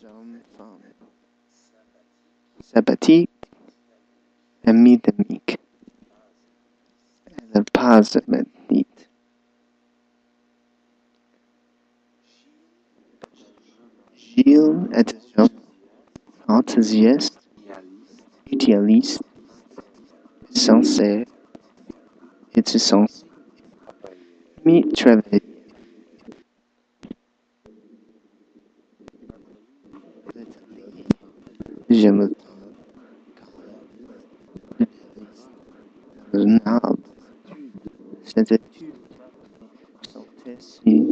hommes, femmes. Sympathique, ami d'amique. Elle passe maintenant. Gilles est un homme enthousiaste, idéaliste, sincère et sens. Mi travaille. J'aime le arbre. Cette étude sont ici